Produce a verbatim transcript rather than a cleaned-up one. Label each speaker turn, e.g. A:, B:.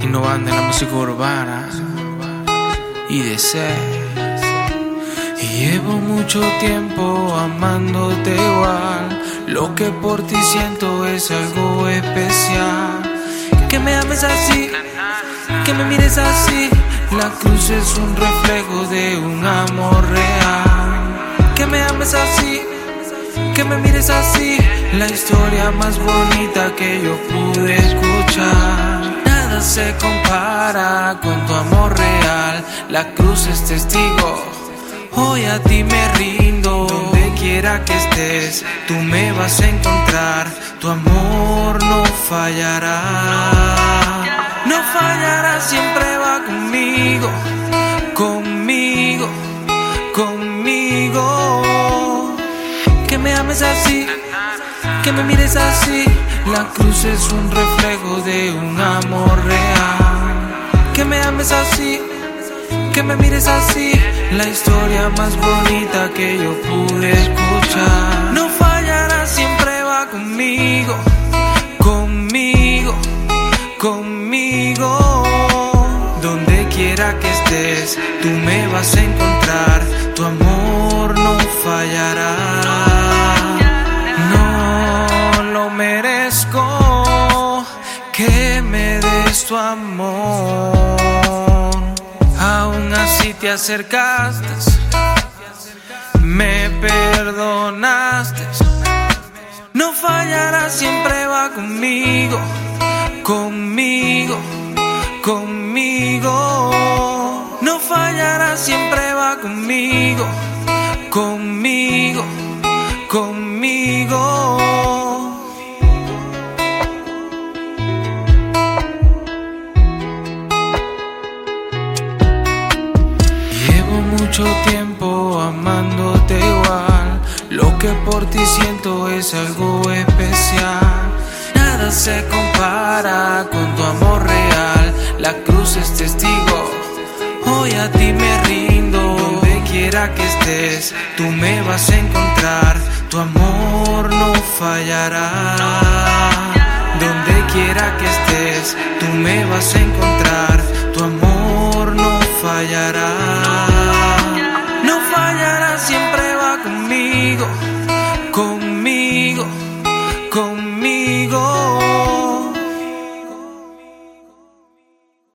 A: innovando en la música urbana y de ser. Y llevo mucho tiempo amándote igual. Lo que por ti siento es algo especial. Que me ames así, que me mires así. La cruz es un reflejo de un amor real. Que me ames así, que me mires así. La historia más bonita que yo pude escuchar. Nada se compara con tu amor real. La cruz es testigo, hoy a ti me rindo. Donde quiera que estés, tú me vas a encontrar. Tu amor no fallará. No fallará, siempre va conmigo, conmigo, conmigo. Que me ames así, que me mires así. La cruz es un reflejo de un amor real. Que me ames así, que me mires así. La historia más bonita que yo pude escuchar. No fallará, siempre va conmigo, conmigo, conmigo. Donde quiera que estés, tú me vas a encontrar. Tu amor no fallará. No lo merezco, que me des tu amor. Aún así te acercaste, me perdonaste. No fallará, siempre va conmigo, conmigo, conmigo. No fallará, siempre va conmigo, conmigo, conmigo. Mucho tiempo amándote igual. Lo que por ti siento es algo especial. Nada se compara con tu amor real. La cruz es testigo, hoy a ti me rindo. Donde quiera que estés, tú me vas a encontrar. Tu amor no fallará. Donde quiera que estés, tú me vas a encontrar. Tu amor no fallará.